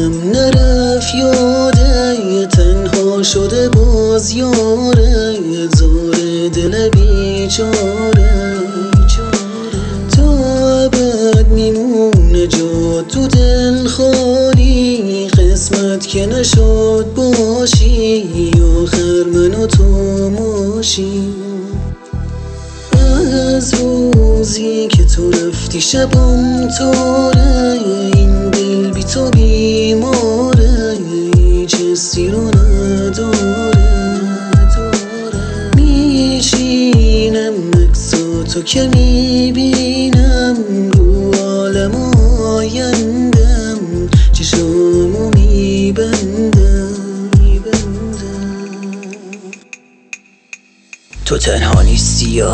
دلم نرفت یاده، تنها شده باز یاره، زار دل بیچاره. تا ابد میمونه جا تو دل خالی، قسمت که نشد باشی، آخر من و تو ماشی. از روزی که تو رفتی شبم تاره، این دل بی تو بیماره، هیچ حسی رو نداره. میشینم عکساتو که میبینم، رو عالم آیندم چشامو میبندم. تو تنها نیستی یا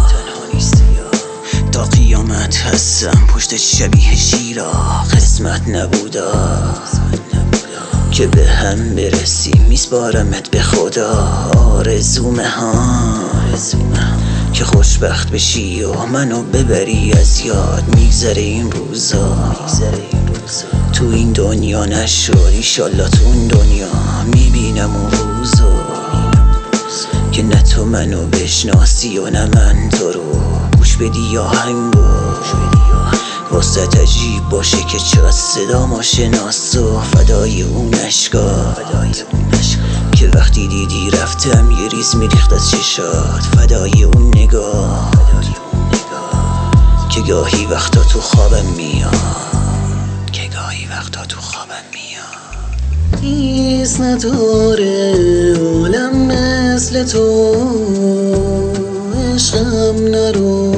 تا قیامت هستم پشت شبیه شیرا، قسمت نبودا که به هم برسیم، میسپارمت به خدا. آرزومه ها که خوشبخت بشی و منو ببری از یاد، میگذره این روزا تو این دنیا نشد، ایشالله تو اون دنیا میبینم اون روزا که نه تو منو بشناسی و نه من تو رو. گوش بدی آهنگو واسه عجیب باشه که چقدر صدامو شناس و فدای اون اشکا که وقتی دیدی رفتم یه ریز میریخت از چشات. فدای اون نگاه که گاهی وقتا تو خوابم میاد، نیست نداره عالم مثل تو، عشقم نرو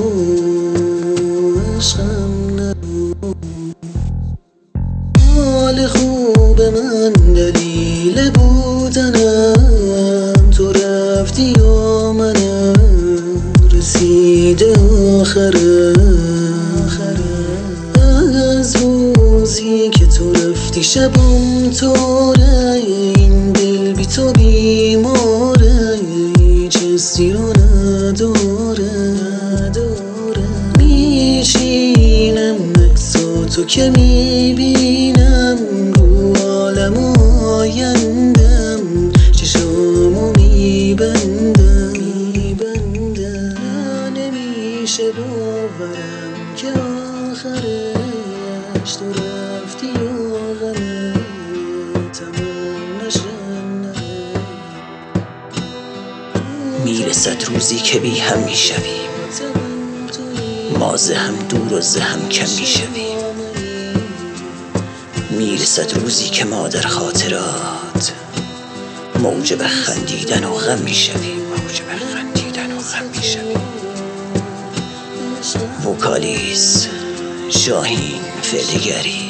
حال خوب من دلیل بودنم، تو رفتی و منم رسیده آخره. از روزی که تو رفتی شبم تاره، این دل بی تو بیماره، هیچ حسی رو نداره. میشینم عکساتو که میبینم، رو عالم آیندم چشامو میبندم. نمیشه باورم که آخرش تو رفتی و غمه تمام نشه. میرسد روزی که بی هم میشویم، ما ز هم دور و ز هم کم میشویم. میرسد روزی که ما در خاطرات موجب خندیدن و غم میشویم. وکالیس شاهین فعلگری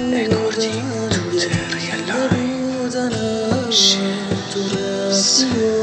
اکوردین توتر یلاین